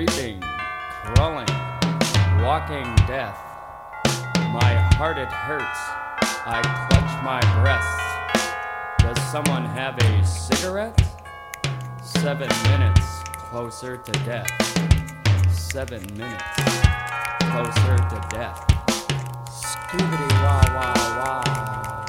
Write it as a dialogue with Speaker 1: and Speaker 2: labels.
Speaker 1: creeping, crawling, walking death. My heart it hurts, I clutch my breasts. Does someone have a cigarette? 7 minutes closer to death. 7 minutes closer to death. Scoobity wah wah wah.